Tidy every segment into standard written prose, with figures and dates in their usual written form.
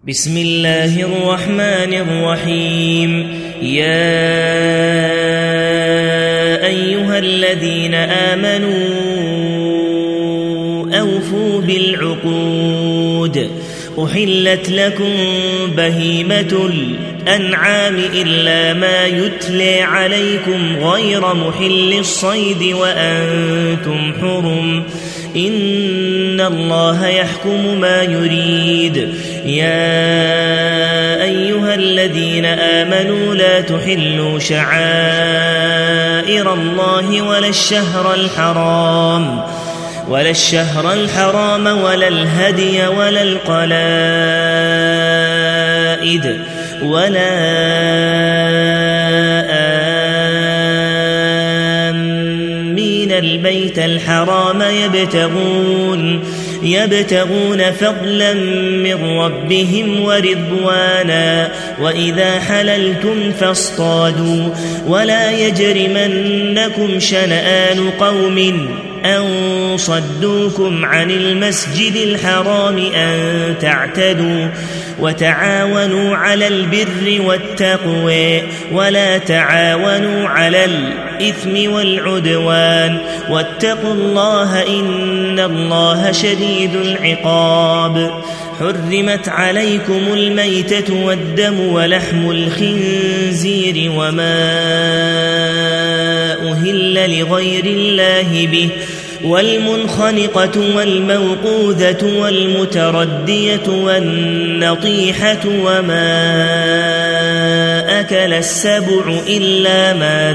بسم الله الرحمن الرحيم. يا أيها الذين آمنوا أوفوا بالعقود. أحلت لكم بهيمة الأنعام إلا ما يتلى عليكم غير محل الصيد وأنتم حرم، إن الله يحكم ما يريد. يا أيها الذين آمنوا لا تحلوا شعائر الله ولا الشهر الحرام ولا الهدي ولا القلائد ولا آمين البيت الحرام يبتغون فضلا من ربهم ورضوانا، وإذا حللتم فاصطادوا، ولا يجرمنكم شنآن قوم أن صدوكم عن المسجد الحرام أن تعتدوا، وتعاونوا على البر والتقوى ولا تعاونوا على الإثم والعدوان، واتقوا الله إن الله شديد العقاب. حرمت عليكم الميتة والدم ولحم الخنزير وما أهل لغير الله به، والمنخنقة والموقوذة والمتردية والنطيحة وما أكل السبع إلا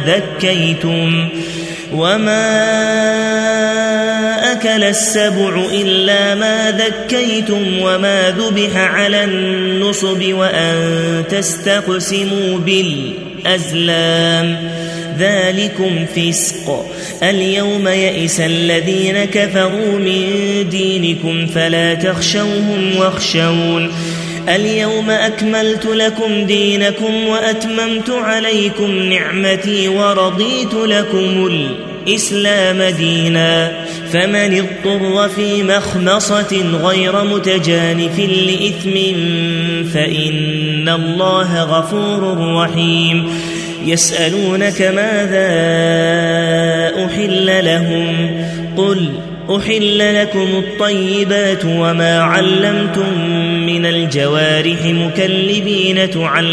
ما ذكيتم وما ذبح على النصب وأن تستقسموا بالأزلام، ذلكم فسق. اليوم يئس الذين كفروا من دينكم فلا تخشوهم واخشون. اليوم أكملت لكم دينكم وأتممت عليكم نعمتي ورضيت لكم الإسلام دينا، فمن اضطر في مخمصة غير متجانف لإثم فإن الله غفور رحيم. يسألونك ماذا أحل لهم، قل أحل لكم الطيبات وما علمتم من الجوارح مكلبين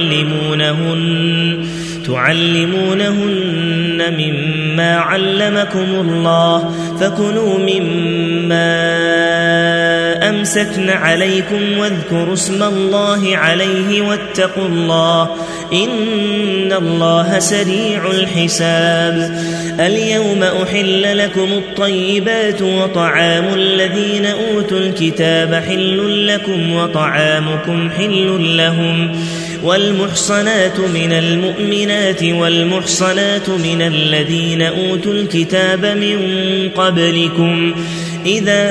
تعلمونهن مما علمكم الله، فكلوا مما أمسكن عليكم واذكروا اسم الله عليه واتقوا الله إن الله سريع الحساب. اليوم أحل لكم الطيبات وطعام الذين أوتوا الكتاب حل لكم وطعامكم حل لهم، والمحصنات من المؤمنات والمحصنات من الذين أوتوا الكتاب من قبلكم إذا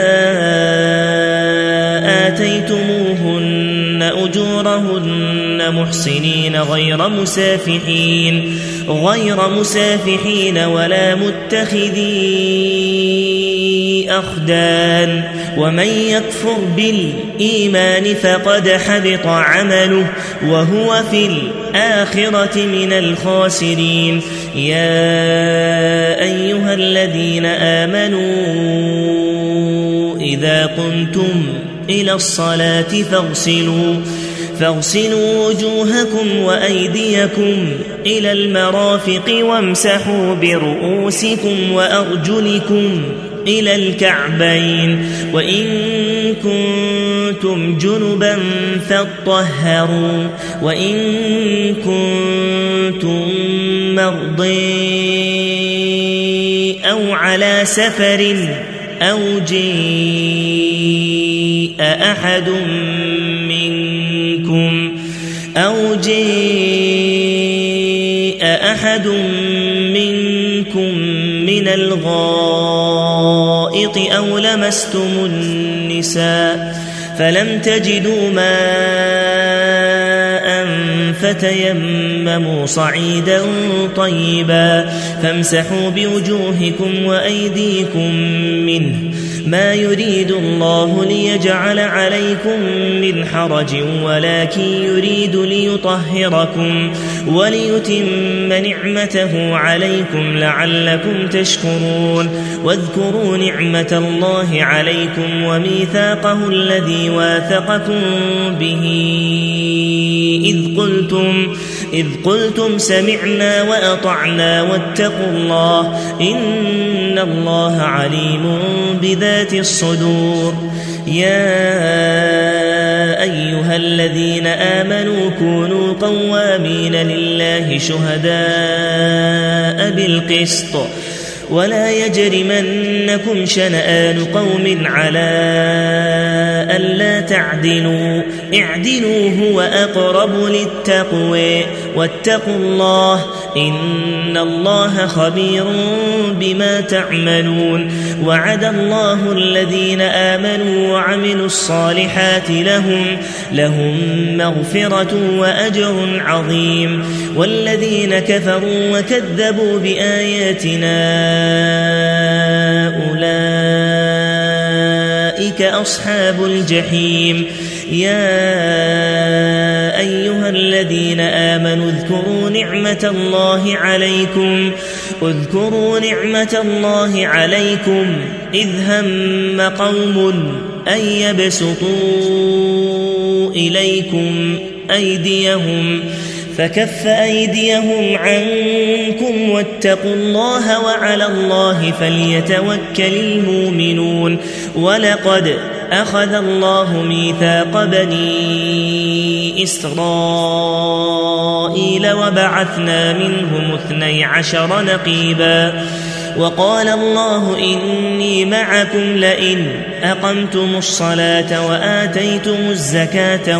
آتيتموهن أجورهن محصنين غير مسافحين ولا متخذي أخدان، ومن يكفر بالإيمان فقد حبط عمله وهو في الآخرة من الخاسرين. يا أيها الذين آمنوا إذا قمتم إلى الصلاة فاغسلوا وجوهكم وأيديكم إلى المرافق وامسحوا برؤوسكم وأرجلكم إلى الكعبين، وإن كنتم جنبا فاطهروا، وإن كنتم مرضى أو على سفر أو جاء أحد منكم من الغائط أو لمستم النساء فلم تجدوا ماء فتيمموا صعيدا طيبا فامسحوا بوجوهكم وأيديكم منه ما يريد الله ليجعل عليكم من حرج ولكن يريد ليطهركم وليتم نعمته عليكم لعلكم تشكرون واذكروا نعمة الله عليكم وميثاقه الذي واثقكم به إذ قلتم سمعنا وأطعنا واتقوا الله إن الله عليم بذات الصدور. يا أيها الذين آمنوا كونوا قوامين لله شهداء بالقسط ولا يجرمنكم شنآن قوم على ألا تعدلوا اعدلوا هو أقرب للتقوى واتقوا الله إن الله خبير بما تعملون. وعد الله الذين آمنوا وعملوا الصالحات لهم مغفرة وأجر عظيم والذين كفروا وكذبوا بآياتنا أولئك أصحاب الجحيم. يا أيها الذين آمنوا اذكروا نعمة الله عليكم إذ هم قوم أن يبسطوا إليكم أيديهم فكف أيديهم عنكم واتقوا الله وعلى الله فليتوكل المؤمنون. ولقد أخذ الله ميثاق بني إسرائيل وبعثنا منهم 12 نقيبا وقال الله إني معكم لئن أقمتم الصلاة وآتيتم الزكاة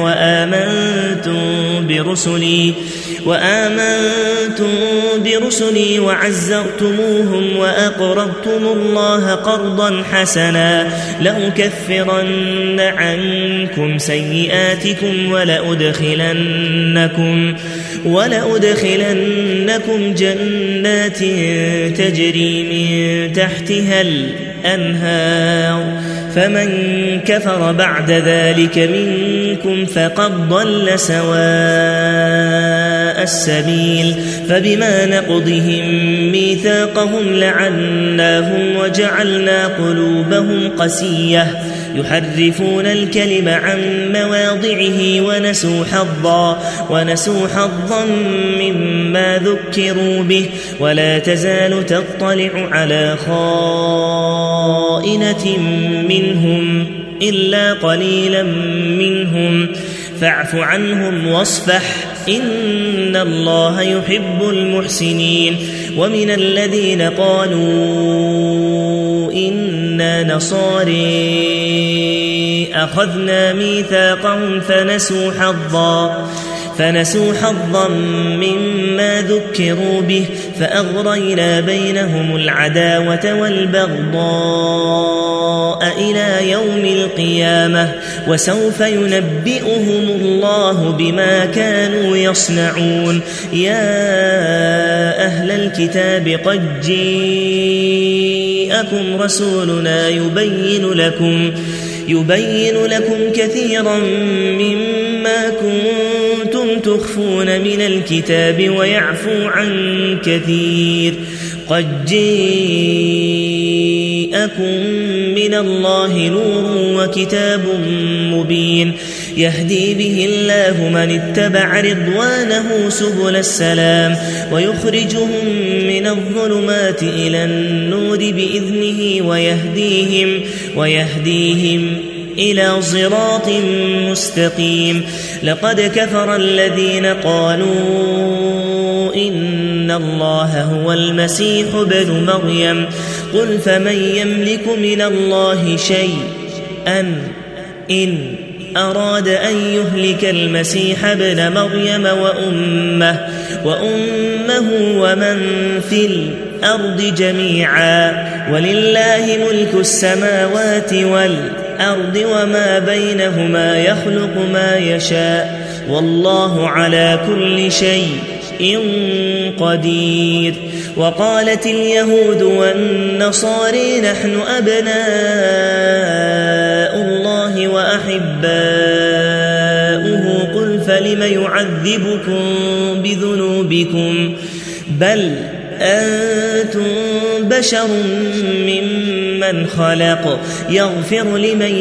وآمنتم برسلي وعزرتموهم وأقرضتم الله قرضا حسنا لأكفرن عنكم سيئاتكم ولأدخلنكم جنات تجري من تحتها الأنهار فمن كفر بعد ذلك منكم فقد ضل سواء السبيل. فبما نقضهم ميثاقهم لعناهم وجعلنا قلوبهم قسية يحرفون الكلم عن مواضعه ونسوا حظا مما ذكروا به ولا تزال تطلع على خائنة منهم إلا قليلا منهم فاعف عنهم واصفح إن الله يحب المحسنين. ومن الذين قالوا إنا نصارى أخذنا ميثاقهم فنسوا حظا مما ذكروا به فأغرينا بينهم العداوة والبغضاء إلى يوم القيامة وسوف ينبئهم الله بما كانوا يصنعون. يا أهل الكتاب قد جاءكم رسولنا يبين لكم كثيرا مما كنتم تخفون من الكتاب ويعفو عن كثير قد جاءكم من الله نور وكتاب مبين يهدي به الله من اتبع رضوانه سبل السلام ويخرجهم من الظلمات إلى النور بإذنه ويهديهم إلى صراط مستقيم. لقد كفر الذين قالوا إن الله هو المسيح ابن مريم قل فمن يملك من الله شيئا إن أراد أن يهلك المسيح ابن مريم وأمه ومن في الأرض جميعا ولله ملك السماوات والأرض وما بينهما يخلق ما يشاء والله على كل شيء قدير. وقالت اليهود والنصارى نحن أبناء الله وأحباؤه قل فلم يعذبكم بذنوبكم بل أنتم بشر ممن خلق يغفر لمن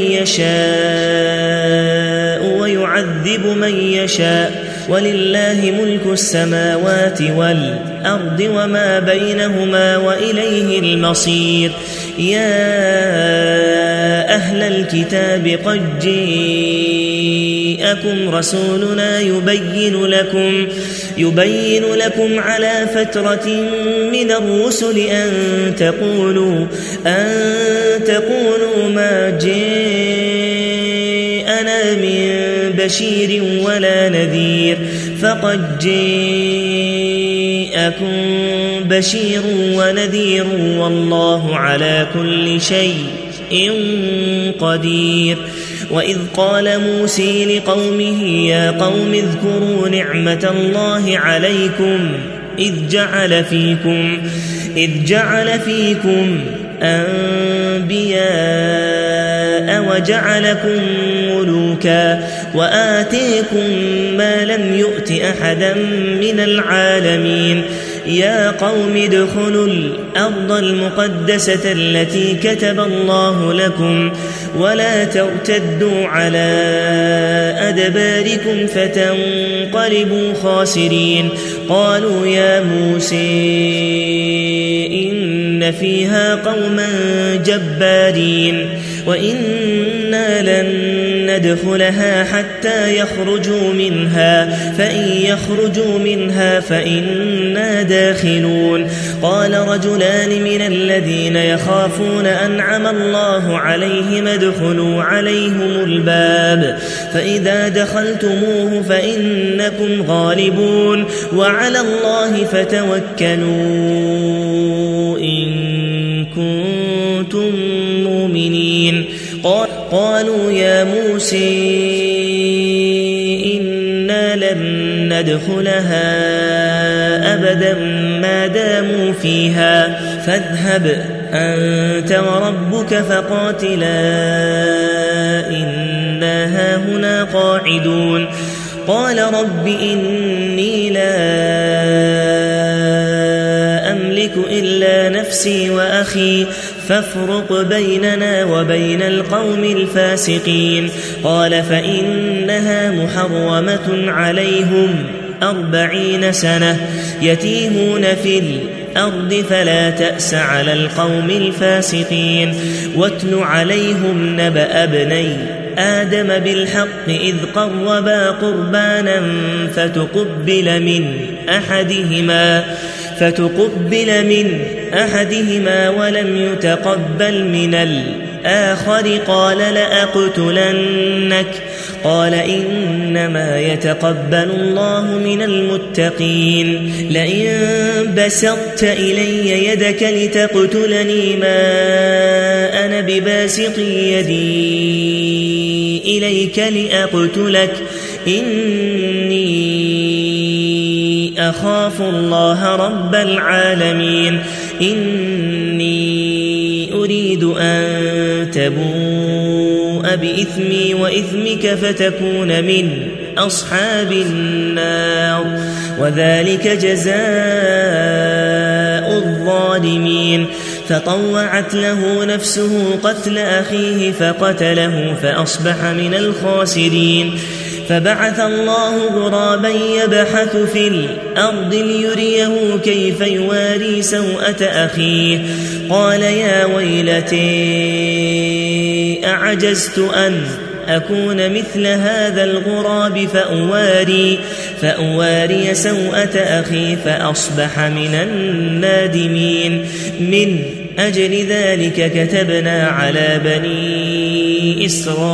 يشاء ويعذب من يشاء ولله ملك السماوات والأرض وما بينهما وإليه المصير يا أهل الكتاب قد جاءكم رسولنا يبين لكم على فترة من الرسل أن تقولوا ما جاءنا من بشير ولا نذير فقد جاءكم بشير ونذير والله على كل شيء قدير وإذ قال موسى لقومه يا قوم اذكروا نعمة الله عليكم إذ جعل فيكم أنبياء وجعلكم ملوكا وآتيكم ما لم يؤت أحدا من العالمين يا قوم ادخلوا الأرض المقدسة التي كتب الله لكم ولا ترتدوا على أدباركم فتنقلبوا خاسرين قالوا يا موسى إن فيها قوما جبارين وإنا لن ندخلها حتى يخرجوا منها فإن يخرجوا منها فإنا داخلون قال رجلان من الذين يخافون أنعم الله عليهم ادخلوا عليهم الباب فإذا دخلتموه فإنكم غالبون وعلى الله فتوكلوا إن كنتم مؤمنين قالوا يا موسى إنا لن ندخلها أبدا ما داموا فيها فاذهب أنت وربك فقاتلا إنا هاهنا قاعدون قال رب إني لا أملك إلا نفسي وأخي فافرق بيننا وبين القوم الفاسقين قال فإنها محرمة عليهم 40 سنة يتيهون في الأرض فلا تأس على القوم الفاسقين واتل عليهم نبأ ابني آدم بالحق إذ قربا قربانا فتقبل من أحدهما ولم يتقبل من الآخر قال لأقتلنك قال إنما يتقبل الله من المتقين لئن بسطت إلي يدك لتقتلني ما أنا بباسط يدي إليك لأقتلك إني أخاف الله رب العالمين إني أريد أن تبوء بإثمي وإثمك فتكون من أصحاب النار وذلك جزاء الظالمين فطوعت له نفسه قتل أخيه فقتله فأصبح من الخاسرين فبعث الله غرابا يبحث في الأرض ليريه كيف يواري سوءة أخيه قال يا ويلتي أعجزت أن أكون مثل هذا الغراب فأواري سوءة أخي فأصبح من النادمين من أجل ذلك كتبنا على بني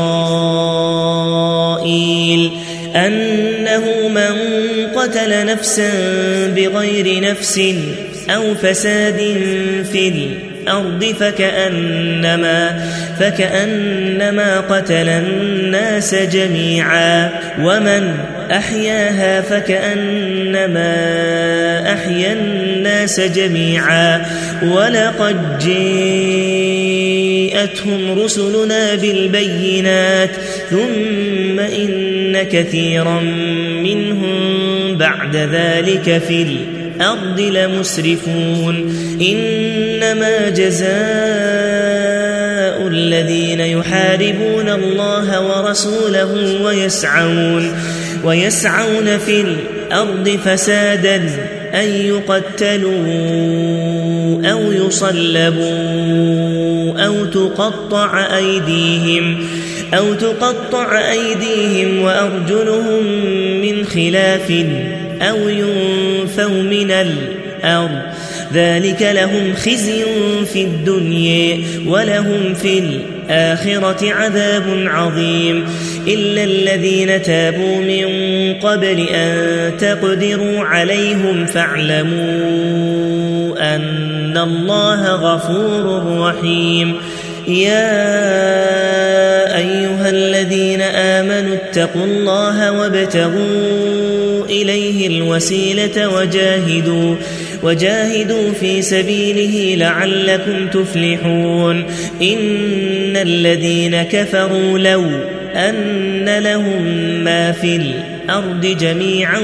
إسرائيل أنه من قتل نفسا بغير نفس أو فساد في الأرض فكأنما قتل الناس جميعا ومن أحياها فكأنما أحيا الناس جميعا ولقد جاءتهم رسلنا بالبينات ثم إن كثيرا منهم بعد ذلك في الأرض لمسرفون إنما جزاء الذين يحاربون الله ورسوله ويسعون في الأرض فسادا أن يقتلوا أو يصلبوا أو تقطع أيديهم وأرجلهم من خلاف أو ينفوا من الأرض ذلك لهم خزي في الدنيا ولهم في الآخرة عذاب عظيم إلا الذين تابوا من قبل أن تقدروا عليهم فاعلموا أن الله غفور رحيم يا أيها الذين آمنوا اتقوا الله وابتغوا إليه الوسيلة وجاهدوا في سبيله لعلكم تفلحون إن الذين كفروا لو أن لهم ما في الأرض جميعا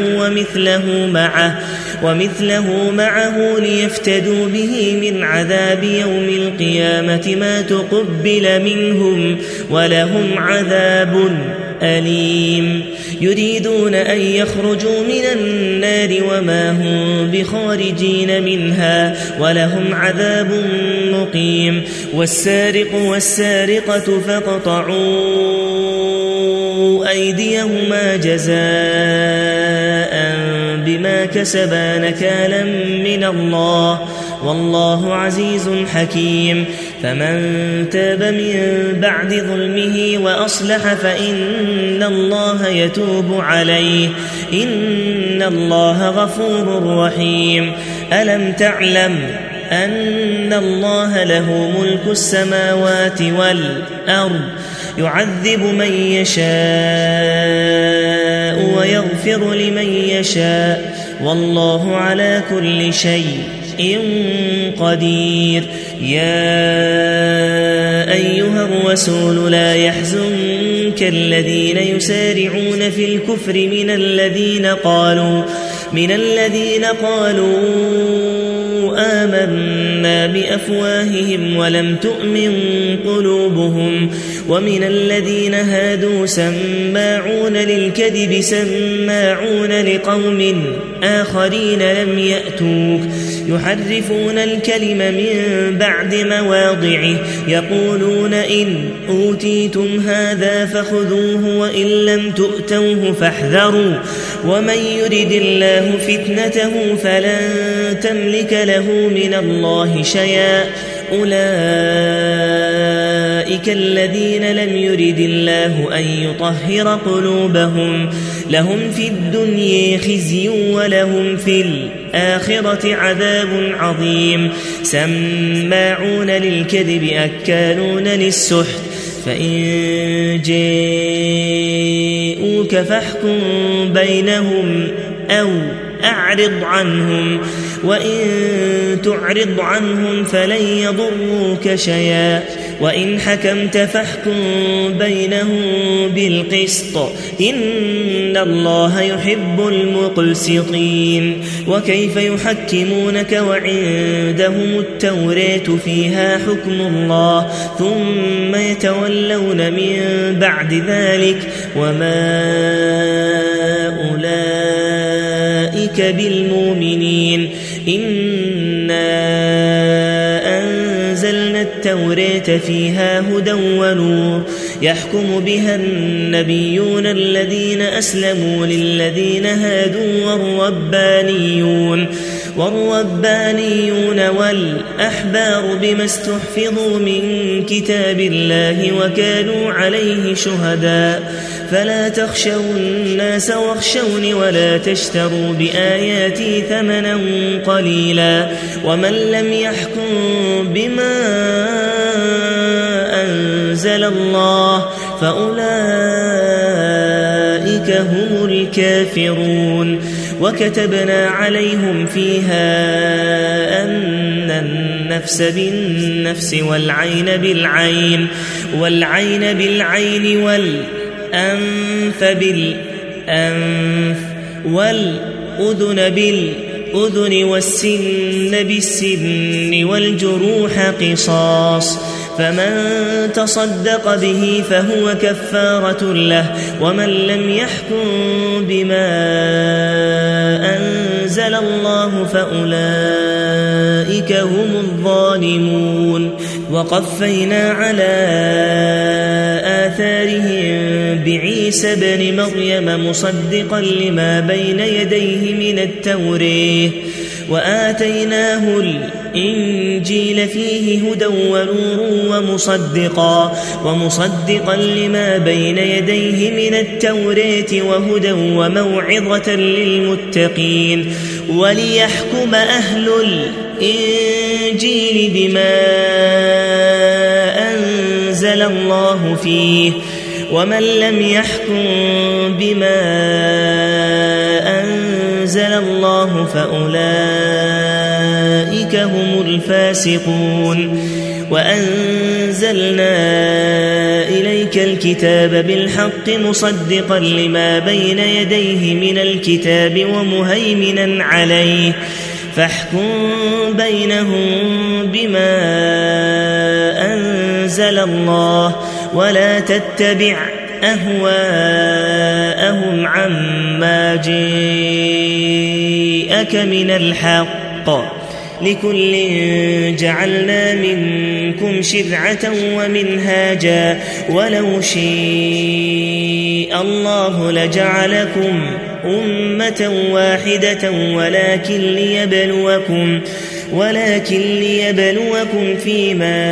ومثله معه ليفتدوا به من عذاب يوم القيامة ما تقبل منهم ولهم عذاب أليم يريدون أن يخرجوا من النار وما هم بخارجين منها ولهم عذاب مقيم والسارق والسارقة فاقطعوا أيديهما جزاء بما كسبا نكالا من الله والله عزيز حكيم فمن تاب من بعد ظلمه وأصلح فإن الله يتوب عليه إن الله غفور رحيم ألم تعلم أن الله له ملك السماوات والأرض يعذب من يشاء ويغفر لمن يشاء والله على كل شيء قدير يا أيها الرسول لا يحزنك الذين يسارعون في الكفر من الذين قالوا آمنا بأفواههم ولم تؤمن قلوبهم ومن الذين هادوا سماعون للكذب سماعون لقوم آخرين لم يأتوك يحرفون الكلم من بعد مواضعه يقولون إن أوتيتم هذا فخذوه وإن لم تؤتوه فاحذروا ومن يرد الله فتنته فلن تملك له من الله شيئا أولئك الذين لم يرد الله أن يطهر قلوبهم لهم في الدنيا خزي ولهم في الآخرة عذاب عظيم سماعون للكذب أكالون للسحت فإن جاءوك فاحكم بينهم أو أعرض عنهم وإن تعرض عنهم فلن يضروك شيئا وإن حكمت فاحكم بينهم بالقسط إن الله يحب المقسطين وكيف يحكمونك وعندهم التوراة فيها حكم الله ثم يتولون من بعد ذلك وما أولئك بالمؤمنين إنا أنزلنا التوراة فيها هدى ونور يحكم بها النبيون الذين أسلموا للذين هادوا والربانيون والأحبار بما استحفظوا من كتاب الله وكانوا عليه شهداء فلا تخشوا الناس واخشوني ولا تشتروا بآياتي ثمنا قليلا ومن لم يحكم بما أنزل الله فأولئك هم الكافرون. وكتبنا عليهم فيها أن النفس بالنفس والعين بالعين والأنف بالأنف والأذن بالأذن والسن بالسن والجروح قصاص، فمن تصدق به فهو كفارة له. ومن لم يحكم بما أنزل الله فأولئك هم الظالمون. وقفينا على آثارهم بعيسى بن مريم مصدقا لما بين يديه من التوراة، وآتيناه الإنجيل فيه هدى ونور ومصدقا لما بين يديه من التوراة وهدى وموعظة للمتقين، وليحكم أهل الإنجيل بما أنزل الله فيه، ومن لم يحكم بما أنزل الله فأولئك هم الفاسقون. وأنزلنا إليك الكتاب بالحق مصدقا لما بين يديه من الكتاب ومهيمنا عليه، فاحكم بينهم بما أنزل الله، ولا تتبع أهواءهم عما جاءك من الحق، لكل جعلنا منكم شرعة ومنهاجا، ولو شاء الله لجعلكم أمة واحدة ولكن ليبلوكم فيما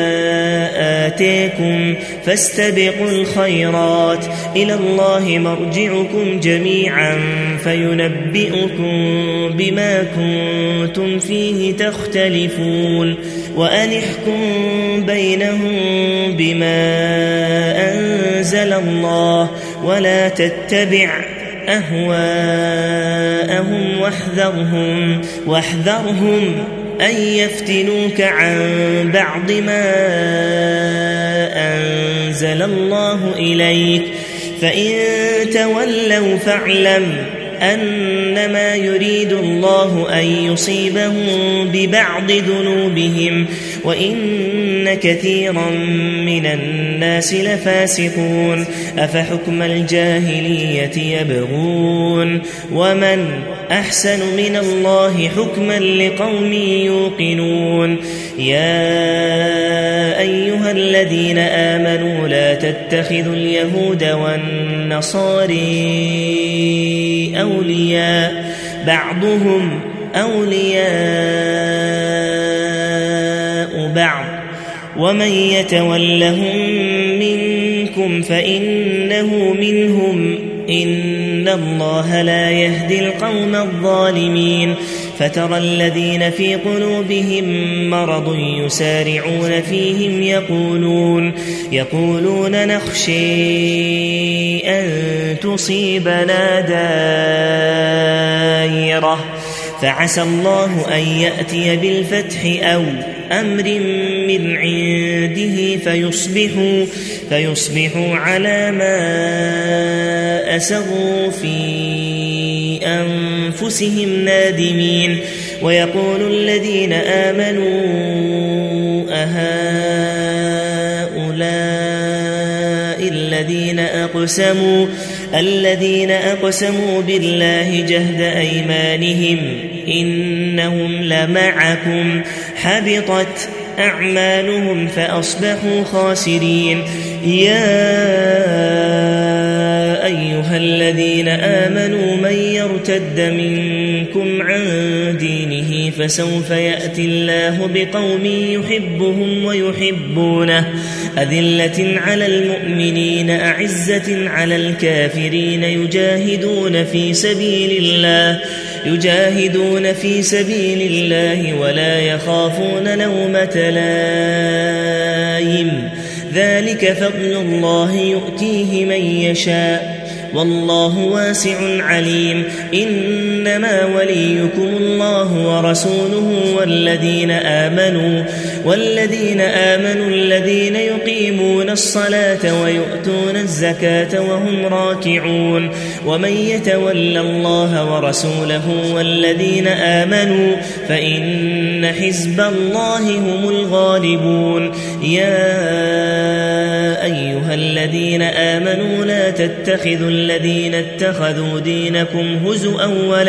آتاكم، فاستبقوا الخيرات، إلى الله مرجعكم جميعا فينبئكم بما كنتم فيه تختلفون. وأن احكم بينهم بما أنزل الله، ولا تتبع أهواءهم واحذرهم أن يفتنوك عن بعض ما أنزل الله إليك، فإن تولوا فاعلم أنما يريد الله أن يصيبهم ببعض ذنوبهم، وإن كثيرا من الناس لفاسقون. أفحكم الجاهلية يبغون، ومن أحسن من الله حكما لقوم يوقنون. يا أيها الذين آمنوا لا تتخذوا اليهود والنصارى أولياء، بعضهم أولياء بعض، ومن يتولهم منكم فإنه منهم، إن الله لا يهدي القوم الظالمين. فترى الذين في قلوبهم مرض يسارعون فيهم يقولون نخشى أن تصيبنا دائرة، فعسى الله أن يأتي بالفتح أو أمر من عنده فيصبحوا على ما أسروا في أنفسهم نادمين. ويقول الذين آمنوا أهؤلاء الذين أقسموا بالله جهد أيمانهم إنهم لمعكم، حبطت أعمالهم فأصبحوا خاسرين. يا أيها الذين آمنوا من يرتد منكم عن دينه فسوف يأتي الله بقوم يحبهم ويحبونه، أذلة على المؤمنين أعزة على الكافرين، يجاهدون في سبيل الله ولا يخافون لومة لائم، ذلك فضل الله يؤتيه من يشاء، والله واسع عليم إنما وليكم الله ورسوله والذين آمنوا الذين يقيمون الصلاة ويؤتون الزكاة وهم راكعون ومن يتول الله ورسوله والذين آمنوا فإن حزب الله هم الغالبون يا أيها الذين آمنوا لا تتخذوا الذين اتخذوا دينكم هزؤا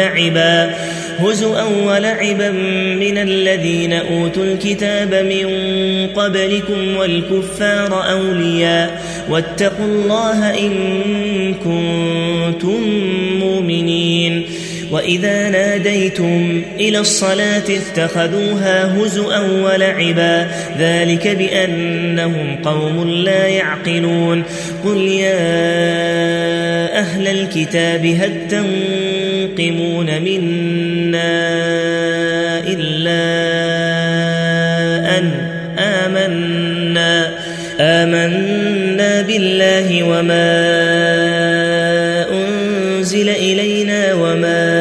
ولعبا من الذين أوتوا الكتاب من قبلكم والكفار أولياء واتقوا الله إن كنتم مؤمنين وإذا ناديتم إلى الصلاة اتخذوها هزؤا ولعبا ذلك بأنهم قوم لا يعقلون قل يا أهل الكتاب هل تنقمون منا إلا أن آمنا بالله وما أنزل إلينا وما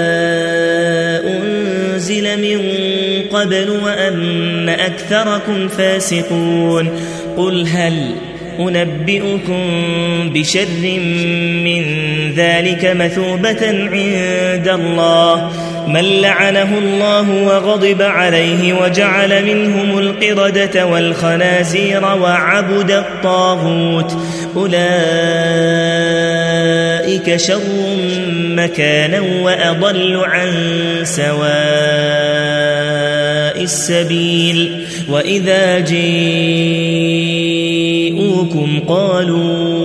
أنزل من قبل وأن أكثركم فاسقون قل هل أنبئكم بشر من ذلك مثوبة عند الله من لعنه الله وغضب عليه وجعل منهم القردة والخنازير وعبد الطاغوت أولئك شر مكانا وأضل عن سواء السبيل وإذا جاءوكم قالوا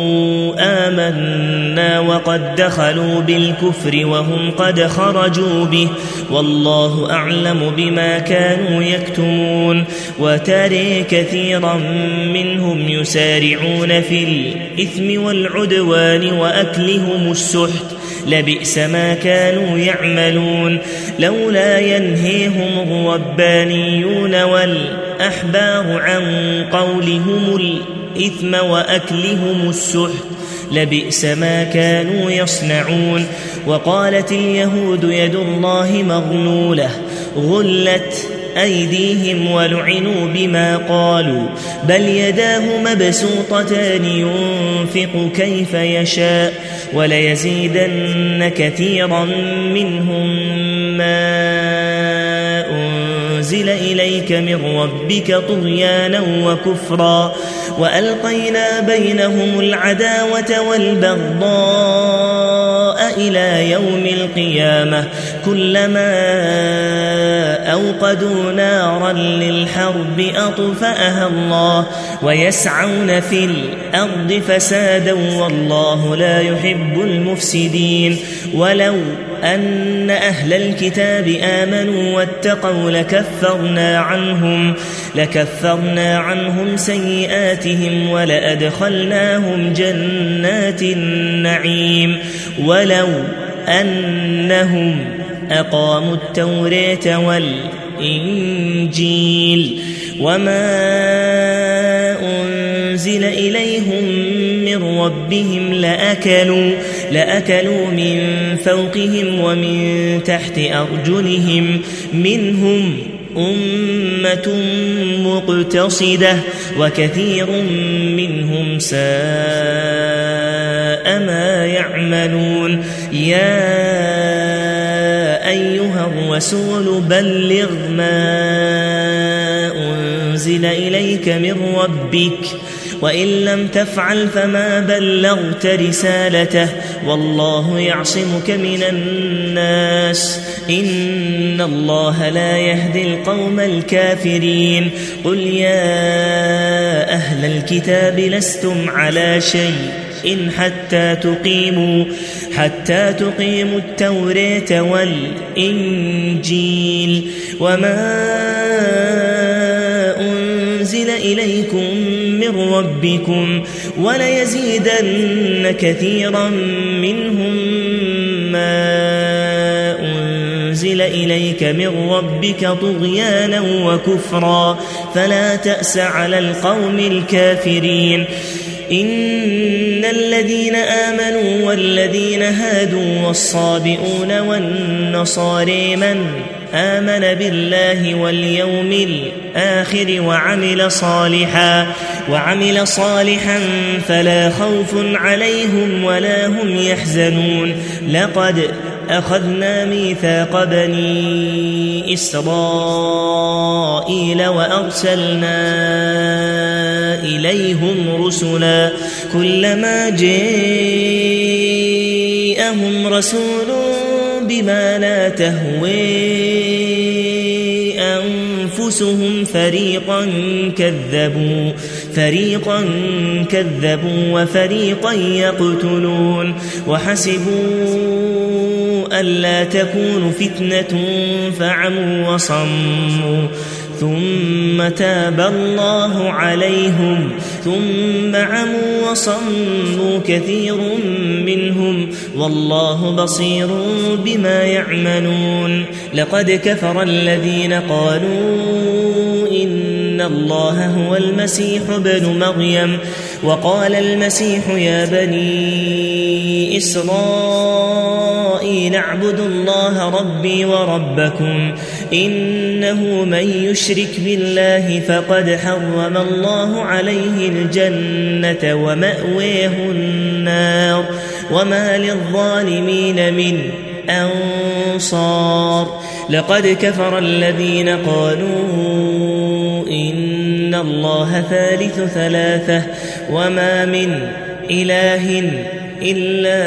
آمنا وقد دخلوا بالكفر وهم قد خرجوا به والله أعلم بما كانوا يكتمون وترى كثيرا منهم يسارعون في الإثم والعدوان وأكلهم السحت لبئس ما كانوا يعملون لولا ينهيهم الربانيون والأحبار عن قولهم الإثم وأكلهم السحت لبئس ما كانوا يصنعون وقالت اليهود يد الله مغلولة غلت أيديهم ولعنوا بما قالوا بل يداه مبسوطتان ينفق كيف يشاء وليزيدن كثيرا منهم ما أنزل إليك من ربك طغيانا وكفرا وألقينا بينهم العداوة والبغضاء إلى يوم القيامة كلما أوقدوا نارا للحرب أطفأها الله ويسعون في الأرض فسادا والله لا يحب المفسدين ولو أن أهل الكتاب آمنوا واتقوا لكفرنا عنهم سيئاتهم ولأدخلناهم جنات النعيم ولو أنهم أقاموا التوراة والإنجيل وما أنزل إليهم من ربهم لأكلوا من فوقهم ومن تحت أرجلهم منهم أمة مقتصدة وكثير منهم ساء ما يعملون يا أيها الرسول بلغ ما أنزل إليك من ربك وإن لم تفعل فما بلغت رسالته والله يعصمك من الناس إن الله لا يهدي القوم الكافرين قل يا أهل الكتاب لستم على شيء إن حتى تقيموا التوراة والإنجيل وما أنزل إليكم من ربكم وليزيدن كثيرا منهم ما أنزل إليك من ربك طغيانا وكفرا فلا تأس على القوم الكافرين إن الذين آمنوا والذين هادوا والصابئون والنصارى من آمن بالله واليوم الآخر وعمل صالحا فلا خوف عليهم ولا هم يحزنون لقد أخذنا ميثاق بني إسرائيل وأرسلنا إليهم رسلا كلما جاءهم رسول بما لا تهوي أنفسهم فريقا كذبوا وفريقا يقتلون وحسبوا ألا تكون فتنة فعموا وصموا ثم تاب الله عليهم ثم عموا وصموا كثير منهم والله بصير بما يعملون لقد كفر الذين قالوا إن الله هو المسيح ابن مريم وقال المسيح يا بني إسرائيل اعبدوا الله ربي وربكم إنه من يشرك بالله فقد حرم الله عليه الجنة ومأويه النار وما للظالمين من أنصار لقد كفر الذين قالوا إن الله ثالث ثلاثة وما من إله إلا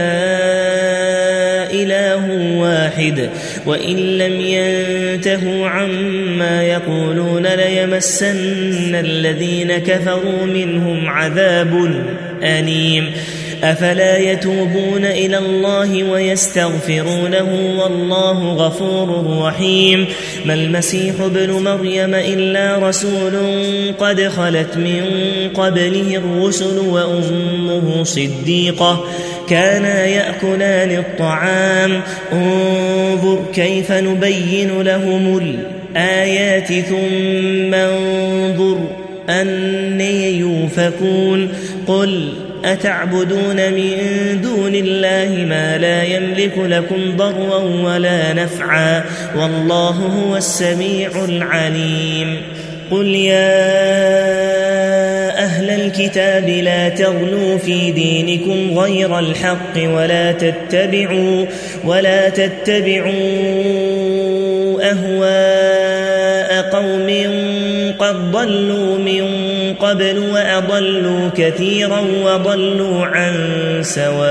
إله واحد وإن لم ينتهوا عما يقولون ليمسن الذين كفروا منهم عذاب أليم أفلا يتوبون إلى الله ويستغفرونه والله غفور رحيم ما المسيح ابن مريم إلا رسول قد خلت من قبله الرسل وأمه صديقة كانا يأكلان الطعام انظر كيف نبين لهم الآيات ثم انظر أني يؤفكون قل أتعبدون من دون الله ما لا يملك لكم ضرا ولا نفعا والله هو السميع العليم قل يا أهل الكتاب لا تغلوا في دينكم غير الحق ولا تتبعوا أهواء قوم قد ضلوا من قبل وأضلوا كثيرا وضلوا عن سواء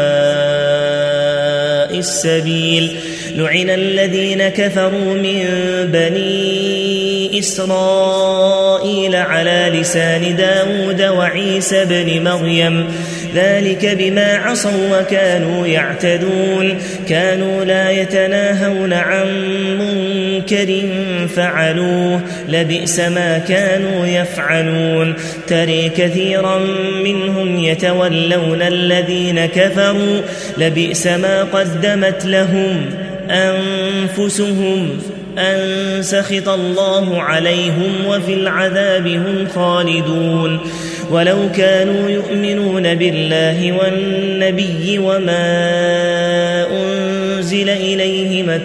السبيل لعن الذين كفروا من بني إسرائيل على لسان داود وعيسى بن مريم ذلك بما عصوا وكانوا يعتدون كانوا لا يتناهون عن منكر فعلوه لبئس ما كانوا يفعلون ترى كثيرا منهم يتولون الذين كفروا لبئس ما قدمت لهم أنفسهم أن سخط الله عليهم وفي العذاب هم خالدون ولو كانوا يؤمنون بالله والنبي وما أنزل إليه ما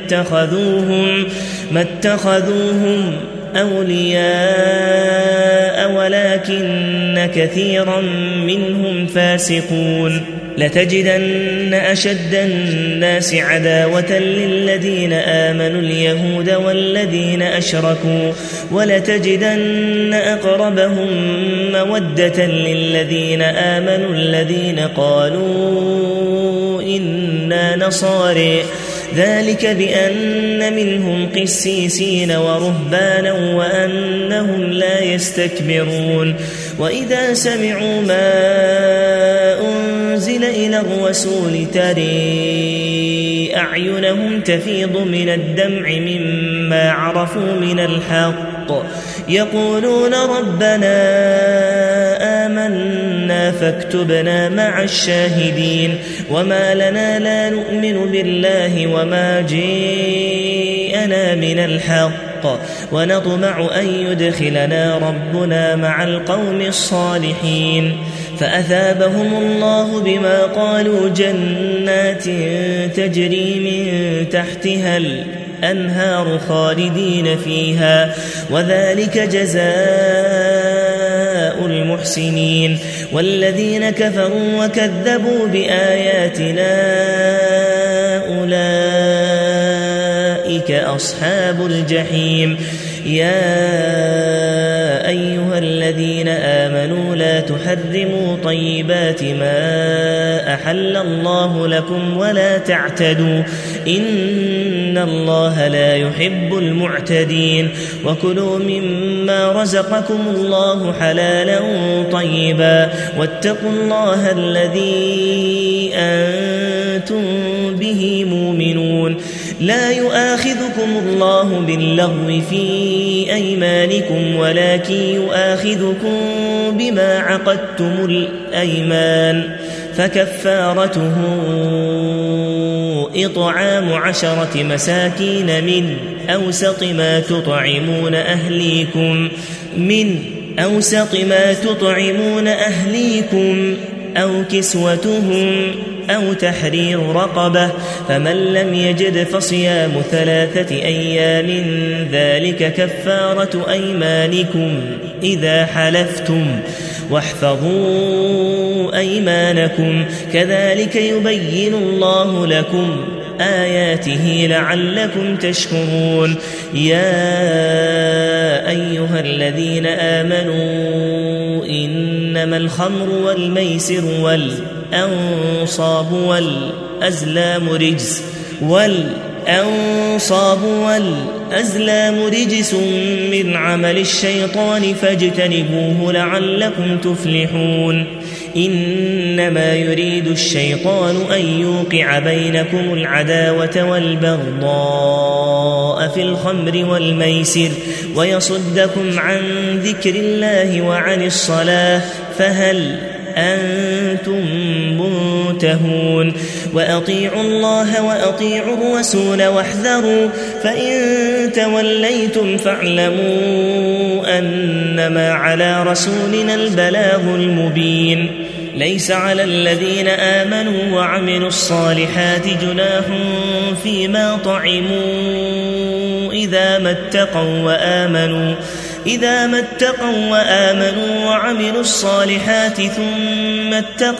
اتخذوهم أولياء ولكن كثيرا منهم فاسقون لتجدن أشد الناس عداوة للذين آمنوا اليهود والذين أشركوا ولتجدن أقربهم مودة للذين آمنوا الذين قالوا إنا نصارى ذلك بأن منهم قسيسين ورهبانا وأنهم لا يستكبرون وإذا سمعوا ما أنزل إلى الرسول ترى أعينهم تفيض من الدمع مما عرفوا من الحق يقولون ربنا آمنا فاكتبنا مع الشاهدين وما لنا لا نؤمن بالله وما جاءنا من الحق ونطمع أن يدخلنا ربنا مع القوم الصالحين فأثابهم الله بما قالوا جنات تجري من تحتها الأنهار خالدين فيها وذلك جزاء المحسنين. والذين كفروا وكذبوا بآياتنا أولئك أصحاب الجحيم. يا أيها الذين آمنوا لا تحرموا طيبات ما أحل الله لكم ولا تعتدوا إن الله لا يحب المعتدين. وكلوا مما رزقكم الله حلالا طيبا واتقوا الله الذي أنتم به مؤمنون. لا يؤاخذكم الله باللغو في أيمانكم ولكن يؤاخذكم بما عقدتم الأيمان فكفارته إطعام 10 مساكين من أوسط ما تطعمون أهليكم أو كسوتهم أو تحرير رقبة فمن لم يجد فصيام 3 أيام ذلك كفارة أيمانكم إذا حلفتم واحفظوا أيمانكم كذلك يبين الله لكم آياته لعلكم تشكرون. يا أيها الذين آمنوا إنما الخمر والميسر والأنصاب والأزلام رجس من عمل الشيطان فاجتنبوه لعلكم تفلحون. إنما يريد الشيطان أن يوقع بينكم العداوة والبغضاء في الخمر والميسر ويصدكم عن ذكر الله وعن الصلاة فهل أنتم منتهون. وأطيعوا الله وأطيعوا الرسول واحذروا فإن توليتم فاعلموا أنما على رسولنا البلاغ المبين. ليس على الذين آمنوا وعملوا الصالحات جناح فيما طعموا إذا ما اتقوا وآمنوا وعملوا الصالحات ثم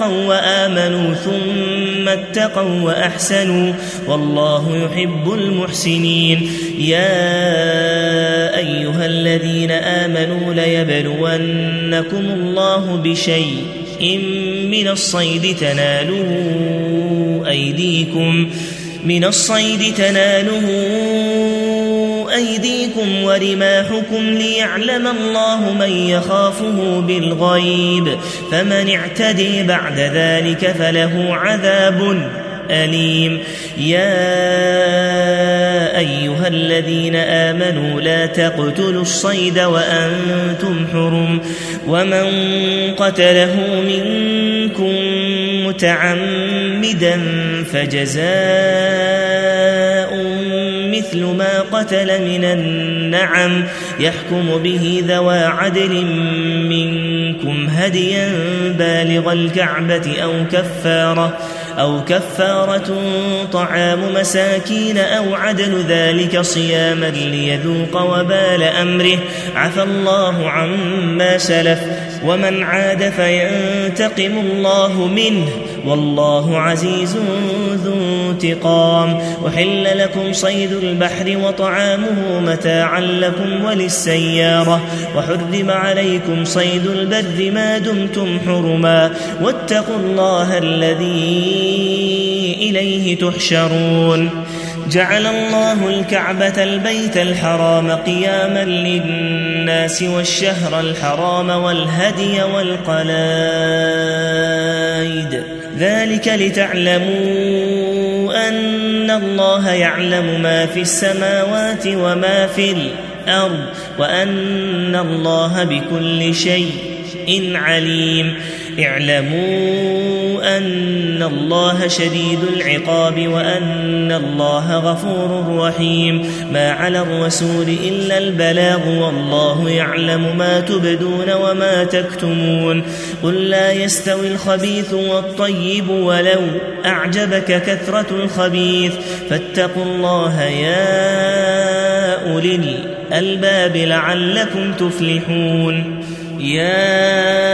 اتقوا وأحسنوا والله يحب المحسنين. يا أيها الذين آمنوا ليبلونكم الله بشيء من الصيد تناله أيديكم ورماحكم ليعلم الله من يخافه بالغيب فمن اعتدي بعد ذلك فله عذاب أليم. يا أيها الذين آمنوا لا تقتلوا الصيد وأنتم حرم ومن قتله منكم متعمدا فجزاء مثل ما قتل من النعم يحكم به ذوى عدل منكم هديا بالغ الكعبة أو كفارة طعام مساكين أو عدل ذلك صياما ليذوق وبال أمره عفى الله عما سلف ومن عاد فينتقم الله منه والله عزيز ذو انتقام. وحل لكم صيد البحر وطعامه متاعا لكم وللسيارة وحرم عليكم صيد البر ما دمتم حرما واتقوا الله الذي إليه تحشرون. جعل الله الكعبة البيت الحرام قياما للناس والشهر الحرام والهدي والقلائد ذلك لتعلموا أن الله يعلم ما في السماوات وما في الأرض وأن الله بكل شيء عليم اعلموا أن الله شديد العقاب وأن الله غفور رحيم ما على الرسول إلا البلاغ والله يعلم ما تبدون وما تكتمون قل لا يستوي الخبيث والطيب ولو أعجبك كثرة الخبيث فاتقوا الله يا أولي الألباب لعلكم تفلحون يا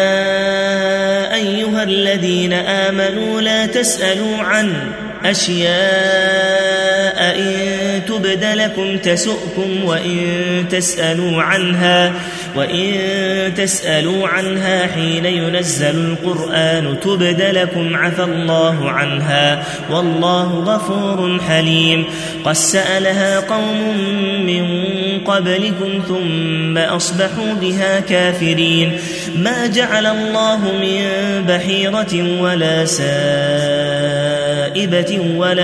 أيها الذين آمنوا لا تسألوا عن أشياء إن تبد لكم تسؤكم وإن تسألوا عنها حين ينزل القرآن تبد لكم عفى الله عنها والله غفور حليم قد سألها قوم من قبلكم ثم أصبحوا بها كافرين ما جعل الله من بحيرة ولا سائبة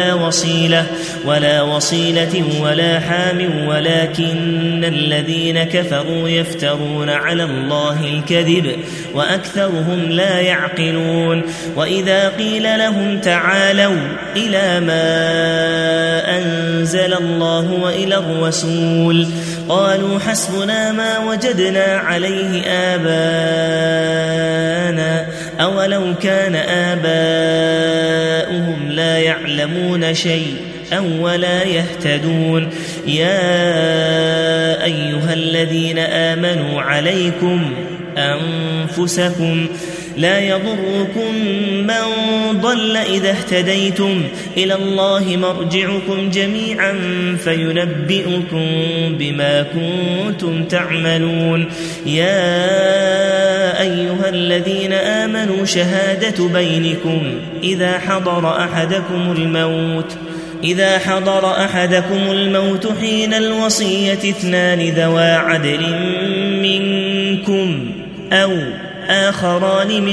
ولا وصيلة ولا حام ولكن الذين كفروا يفترون على الله الكذب وأكثرهم لا يعقلون وإذا قيل لهم تعالوا إلى ما أنزل الله وإلى الرسول قالوا حسبنا ما وجدنا عليه آباءنا أولو كان آباؤهم لا يعلمون شيئا ولا يهتدون يا أيها الذين آمنوا عليكم أنفسكم لا يضركم من ضل إذا اهتديتم إلى الله مرجعكم جميعا فينبئكم بما كنتم تعملون يا أيها الذين آمنوا شهادة بينكم إذا حضر أحدكم الموت حين الوصية اثنان ذوى عدل منكم أو آخران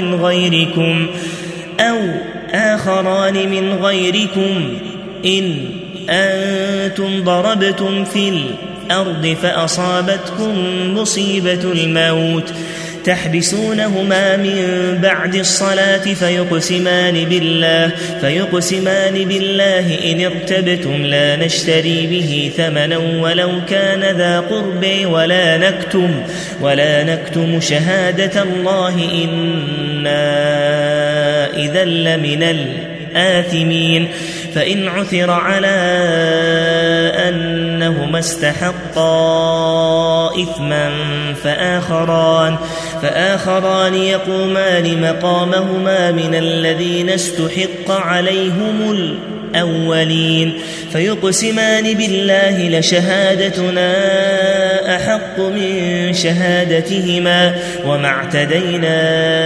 من غيركم إن أنتم ضربتم في الأرض فأصابتكم مصيبة الموت تحبسونهما من بعد الصلاة فيقسمان بالله إن ارتبتم لا نشتري به ثمنا ولو كان ذا قرب ولا نكتم شهادة الله إنا إذا لمن الآثمين فإن عثر على أنهما استحقا إثما فآخران يقومان مقامهما من الذين استحق عليهم الأولين فيقسمان بالله لشهادتنا أحق من شهادتهما وما اعتدينا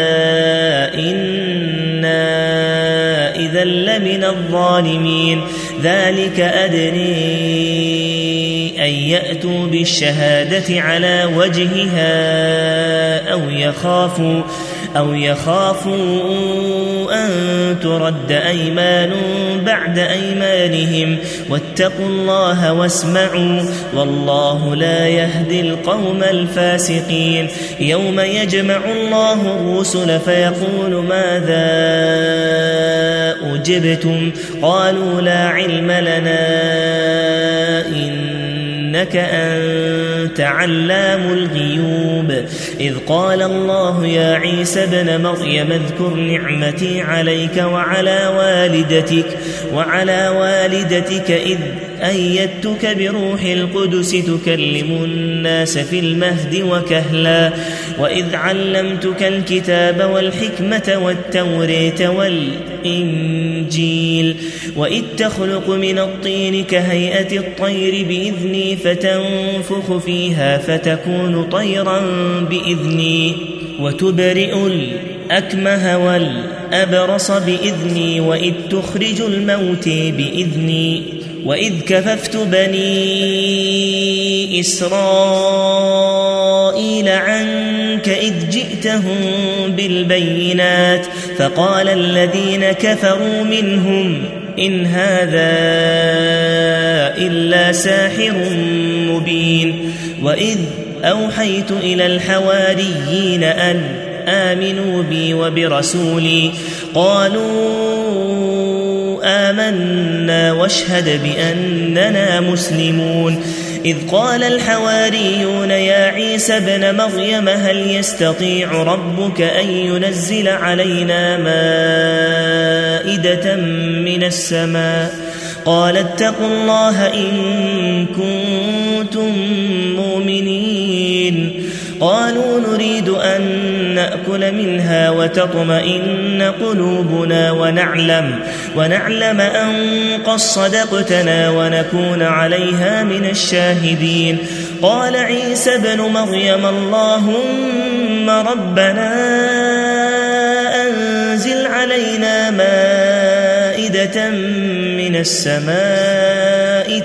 إنا إذا لمن الظالمين ذلك أدني أن يأتوا بالشهادة على وجهها أو يخافوا أن ترد أيمان بعد أيمانهم واتقوا الله واسمعوا والله لا يهدي القوم الفاسقين يوم يجمع الله الرسل فيقول ماذا أجبتم قالوا لا علم لنا إنك أنت علام الغيوب إذ قال الله يا عيسى ابن مريم اذكر نعمتي عليك وعلى والدتك إذ أيدتك بروح القدس تكلم الناس في المهد وكهلا وإذ علمتك الكتاب والحكمة والتوراة والإنجيل وإذ تخلق من الطين كهيئة الطير بإذني فتنفخ فيها فتكون طيرا بإذني وتبرئ الأكمه والأبرص بإذني وإذ تخرج الموت بإذني وإذ كففت بني إسرائيل عنك إذ جئتهم بالبينات فقال الذين كفروا منهم إن هذا إلا ساحر مبين وإذ أوحيت إلى الحواريين أن آمنوا بي وبرسولي قالوا آمنا واشهد بأننا مسلمون إذ قال الحواريون يا عيسى ابن مريم هل يستطيع ربك أن ينزل علينا مائدة من السماء قال اتقوا الله إن كنتم مؤمنين قالوا نريد أن نأكل منها وتطمئن قلوبنا ونعلم أن قد صدقتنا ونكون عليها من الشاهدين قال عيسى ابن مريم اللهم ربنا أنزل علينا مائدة من السماء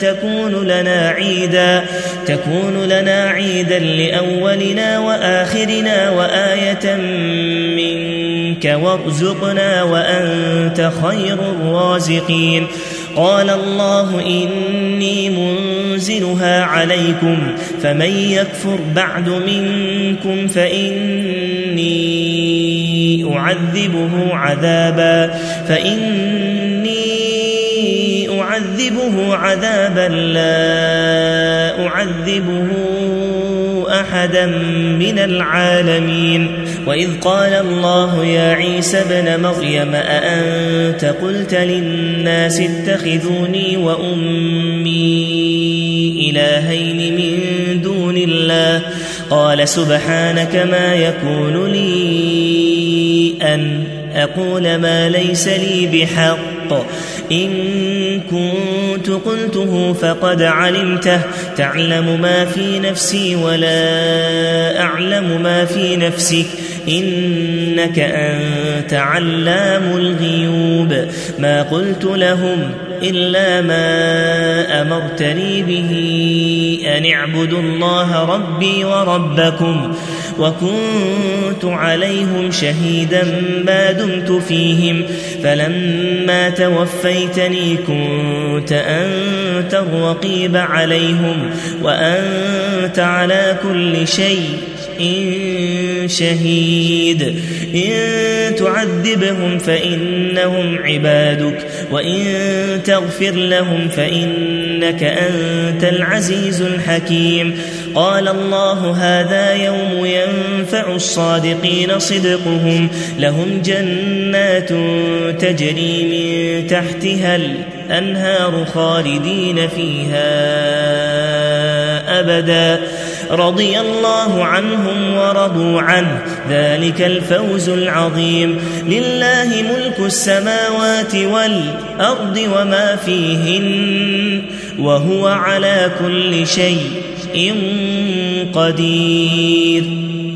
تكون لنا عيدا لأولنا وآخرنا وآية منك وارزقنا وأنت خير الرازقين قال الله إني منزلها عليكم فمن يكفر بعد منكم فإني أعذبه عذابا لا أعذبه أحدا من العالمين وإذ قال الله يا عيسى ابن مريم أأنت قلت للناس اتخذوني وأمي إلهين من دون الله قال سبحانك ما يكون لي أن أقول ما ليس لي بحق إن كنت قلته فقد علمته تعلم ما في نفسي ولا أعلم ما في نفسك إنك أنت علام الغيوب ما قلت لهم إلا ما أمرتني به أن اعبدوا الله ربي وربكم وكنت عليهم شهيدا ما دمت فيهم فلما توفيتني كنت أنت الرقيب عليهم وأنت على كل شيء شهيد إن تعذبهم فإنهم عبادك وإن تغفر لهم فإنك أنت العزيز الحكيم قال الله هذا يوم ينفع الصادقين صدقهم لهم جنات تجري من تحتها الأنهار خالدين فيها أبدا رضي الله عنهم ورضوا عنه ذلك الفوز العظيم لله ملك السماوات والأرض وما فيهن وهو على كل شيء قدير